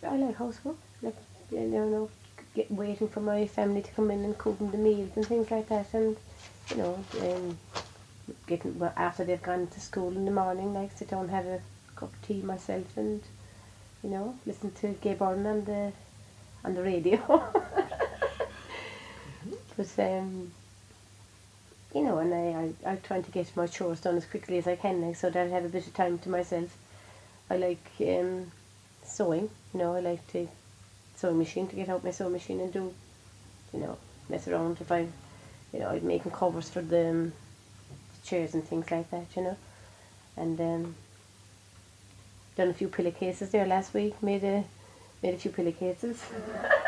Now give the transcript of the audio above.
I like housework. Like, waiting for my family to come in and cooking the meals and things like that, and you know, getting well, after they've gone to school in the morning, like sit down, have a cup of tea myself, and listen to Gay Byrne on the radio. But and I'm trying to get my chores done as quickly as I can, like, so that I have a bit of time to myself. I like sewing. I like to sewing machine to get out my sewing machine and do, mess around if I'm making covers for the chairs and things like that. And done a few pillowcases there last week. Made a few pillowcases.